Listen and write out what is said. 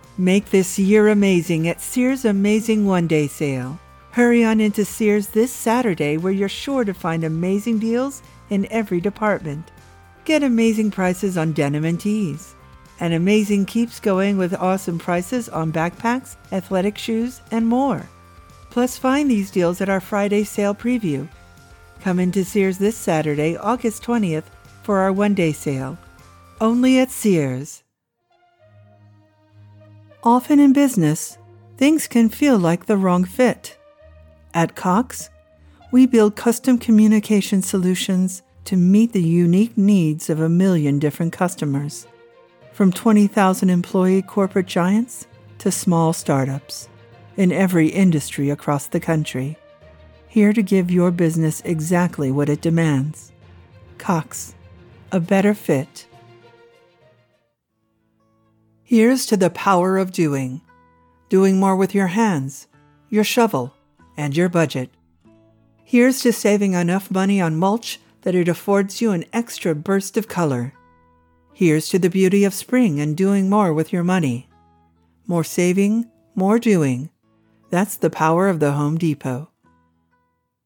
Make this year amazing at Sears' Amazing One-Day Sale. Hurry on into Sears this Saturday where you're sure to find amazing deals in every department. Get amazing prices on denim and tees. And amazing keeps going with awesome prices on backpacks, athletic shoes, and more. Plus, find these deals at our Friday sale preview. Come into Sears this Saturday, August 20th, for our one-day sale. Only at Sears. Often in business, things can feel like the wrong fit. At Cox, we build custom communication solutions to meet the unique needs of 1 million different customers. From 20,000 employee corporate giants to small startups in every industry across the country. Here to give your business exactly what it demands. Cox, a better fit. Here's to the power of doing. Doing more with your hands, your shovel, and your budget. Here's to saving enough money on mulch that it affords you an extra burst of color. Here's to the beauty of spring and doing more with your money. More saving, more doing. That's the power of the Home Depot.